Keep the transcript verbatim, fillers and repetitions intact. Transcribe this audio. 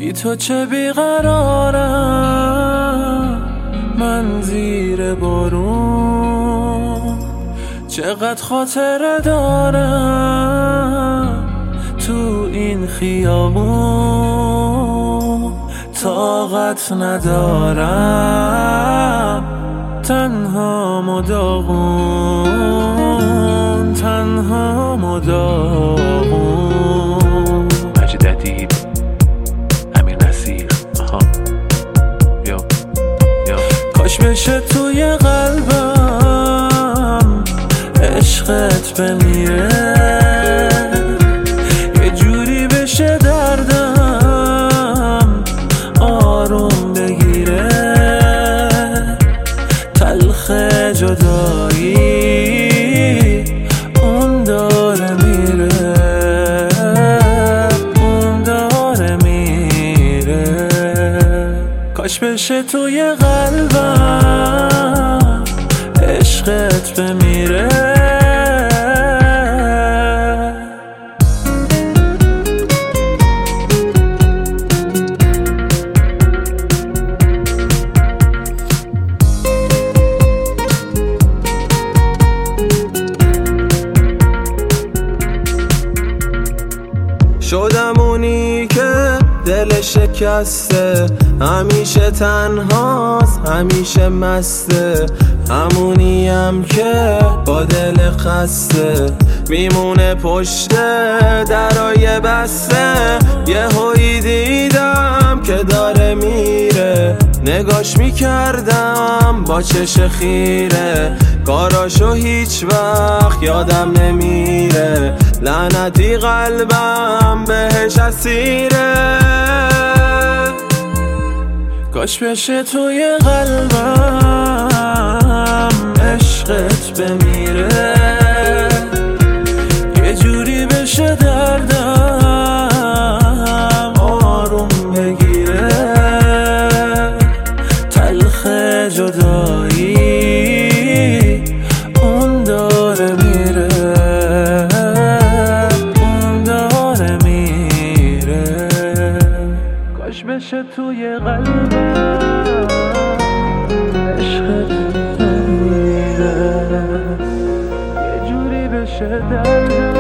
بی تو چه بیقرارم من زیر بارون، چقدر خاطره دارم تو این خیابون. طاقت ندارم تنها مداغون، تنها مداغون. مجید ادیب، امیر نصیر، آها یا یا کاش بشه توی قلبم عشقت بمیره، یه جوری بشه دردم آروم بگیره. تلخ جدایی اون داره میره، اون داره میره. کاش بشه توی قلبم عشقت بمیره. شدم اونی که دل شکسته، همیشه تنهاست همیشه مسته، همونیم که با دل خسته میمونه پشت درای بسته. یه هایی دیدم که داره میره، نگاش میکردم با چش خیره، کاراشو هیچ وقت یادم نمیره، لعنتی قلبم بهش اسیره. کاش بشه توی قلبم عشقت بمیره، یه جوری بشه دردم آروم بگیره. تلخ جدایی اون داره میره، اون داره میره. کاش بشه توی قلبم عشقت بمیره، یه جوری بشه دردم